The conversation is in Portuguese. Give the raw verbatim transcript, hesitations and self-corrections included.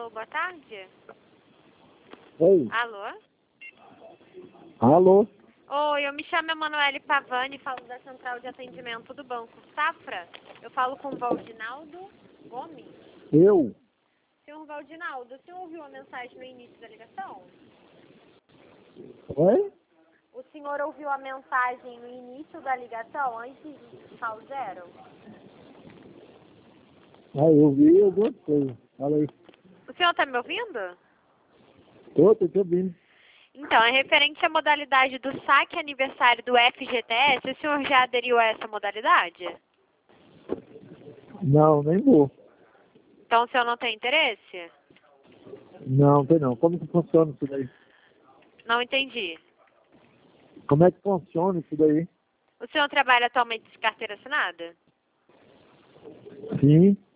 Alô, boa tarde. Oi. Alô? Alô? Oi, eu me chamo Emanuele Pavani, falo da Central de Atendimento do Banco Safra. Eu falo com o Valdinaldo Gomes. Eu? Senhor Valdinaldo, o senhor ouviu a mensagem no início da ligação? Oi? O senhor ouviu a mensagem no início da ligação, antes de falar zero? Ah, eu vi alguma coisa. Fala aí. O senhor está me ouvindo? Tô, tô te ouvindo. Então, é referente à modalidade do saque aniversário do F G T S, o senhor já aderiu a essa modalidade? Não, nem vou. Então, o senhor não tem interesse? Não, tem não. Como que funciona isso daí? Não entendi. Como é que funciona isso daí? O senhor trabalha atualmente de carteira assinada? Sim.